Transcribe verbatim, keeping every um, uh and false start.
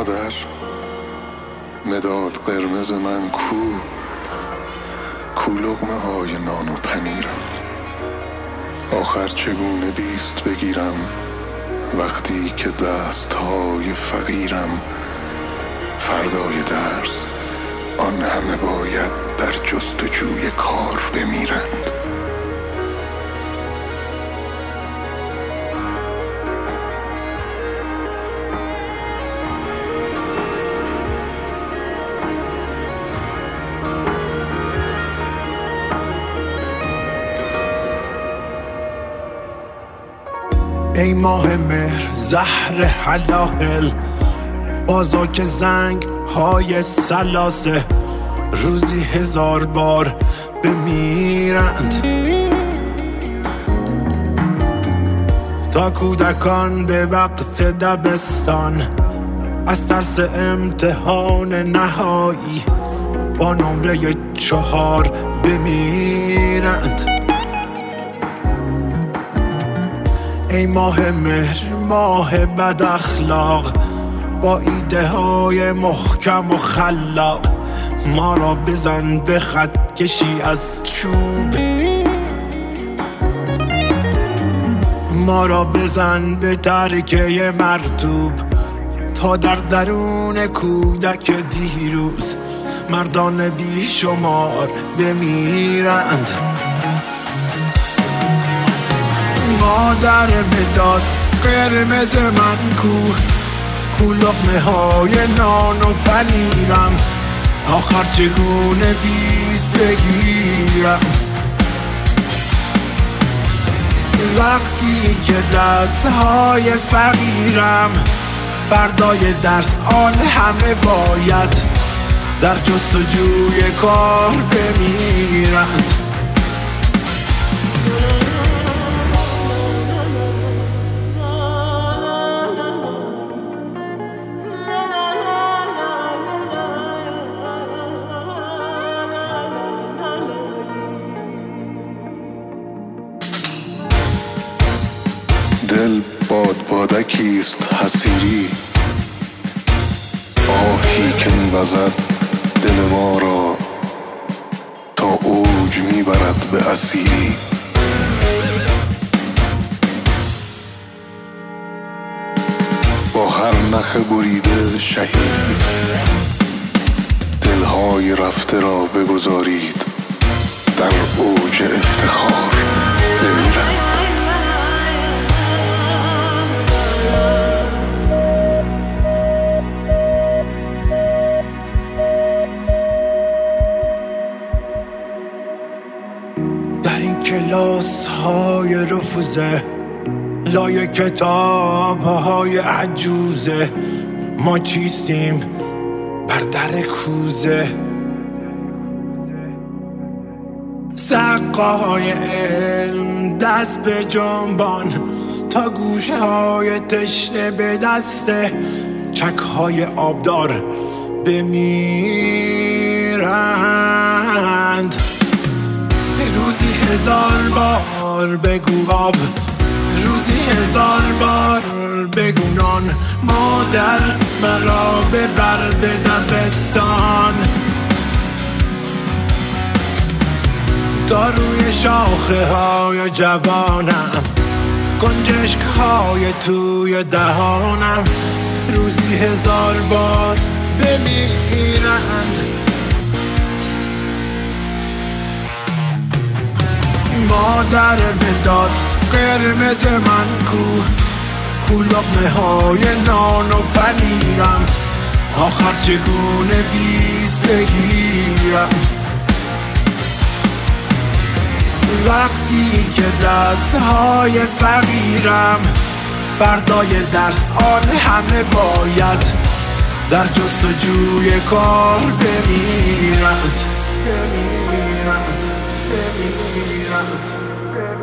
مادر مداد قرمز من کو کو لقمه های نان و پنیرم. آخر چگونه بیست بگیرم وقتی که دست های فقیرم. فردای درس آن همه باید در جستجوی کار بمیرند. ای ماه مهر زهر حلاهل بازا که زنگ های سلاسه روزی هزار بار بمیرند. تا کودکان به وقت دبستان از ترس امتحان نهایی با نمره چهار بمیرند. ای ماه مهر ماه بد اخلاق با ایده های محکم و خلاق ما را بزن به خط کشی از چوب. ما را بزن به ترکه مرطوب تا در درون کودک دیروز مردان بیشمار بمیرند. مادر مداد قرمز من کو کو لقمه های نان و پنیرم. آخر چگونه بیست بگیرم وقتی که دست های فقیرم. فردای درس آن همه باید در جستجوی کار بمیرند. دل باد بادکیست حسیری آهی که می‌وزد دل ما را تا اوج میبرد به اسیری. با هر نخ بریده شهید دلهای رفته را بگذارید در اوج افتخار بمیرند. در این کلاس های رفوزه لای کتاب های عجوزه ما چیستیم بر در کوزه. سقاهای علم دست به جنبان تا گوشه های تشنه به دسته چک های آبدار بمیرند. روزی هزار بار بگو آب روزی هزار بار بگو نان. مادر مرا ببر به دبستان تا روی شاخه های جوانم گنجشک های توی دهانم روزی هزار بار بمیرند. مادر مداد قرمز من کو کو لقمه های نان و پنیرم. آخر چگونه بیست بگیرم وقتی که دست های فقیرم. فردای درس آن همه باید در جستجوی کار بمیرند بمیرند بمیرند